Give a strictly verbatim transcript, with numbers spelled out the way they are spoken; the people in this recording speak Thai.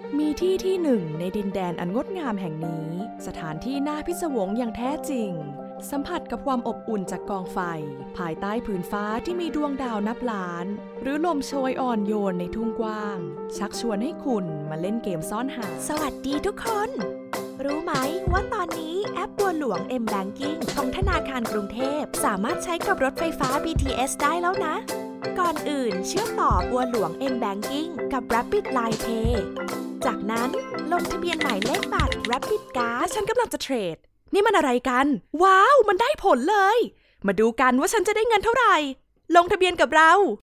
มีที่ที่หนึ่งในดินแดนอันงดงามแห่งนี้สถานที่น่าพิศวงอย่างแท้จริงสัมผัสกับความอบอุ่นจากกองไฟภายใต้ผืนฟ้าที่มีดวงดาวนับล้านหรือลมโชยอ่อนโยนในทุ่งกว้างชักชวนให้คุณมาเล่นเกมซ่อนหาสวัสดีทุกคนรู้ไหมว่าตอนนี้แอปบัวหลวง M Banking ของธนาคารกรุงเทพสามารถใช้กับรถไฟฟ้า บี ที เอส ได้แล้วนะก่อนอื่นเชื่อมต่อบัวหลวง M Banking กับ Rapid Line Pay จากนั้นลงทะเบียนหมายเลขบัตร Rapid Card ฉันกำลังจะเทรดนี่มันอะไรกันว้าวมันได้ผลเลยมาดูกันว่าฉันจะได้เงินเท่าไหร่ลงทะเบียนกับเรา